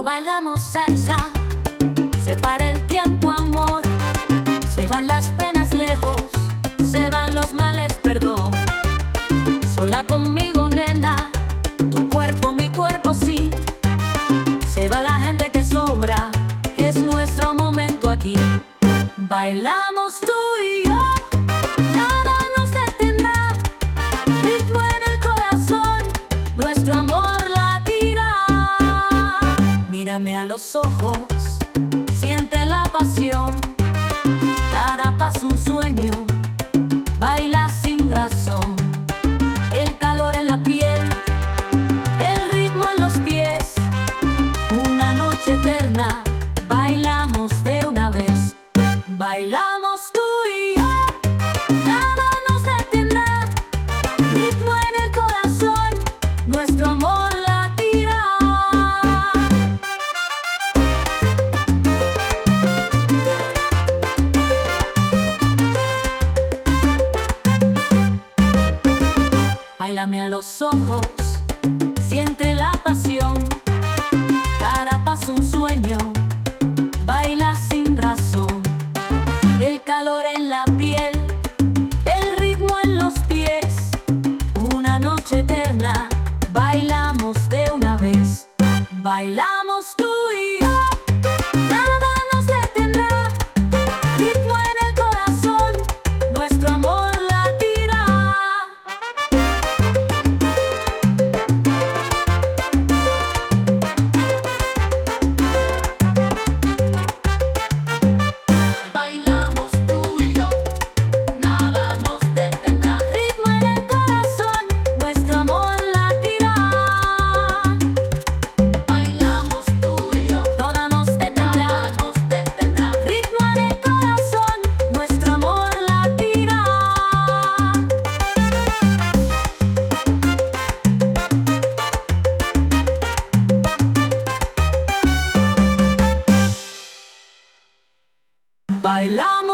bailamos salsa, se para el tiempo, amor. Se van las penas lejos, se van los males, perdón. Sola conmigo, nena, tu cuerpo, mi cuerpo, sí. Se va la gente que sobra, es nuestro momento aquí. Bailamos tú y yo, nada nos detendrá. Ritmo en el corazón, nuestro amor latirá. Mírame a los ojos, siente la pasión. Cada paso un sueño, baila sin razón. El calor en la piel, el ritmo en los pies. Una noche eterna, bailamos de una vez. Bailamos tú y yo, nada nos detendrá. Ritmo en el corazón, nuestro amor latirá. Báilame a los ojos, siente la pasión. Cada paso un sueño, baila sin razón. El calor en la piel, el ritmo en los pies. Una noche eterna, bailamos de una vez. Bailamos tú y yo, nada nos detendrá. Ritmo en el corazón, nuestro amor latirá. Bailamos tú y yo, nada nos detendrá. Ritmo en el corazón, nuestro amor latirá. Bailamos tú y yo, nada nos detendrá. Ritmo en el corazón, nuestro amor latirá. Bailamos.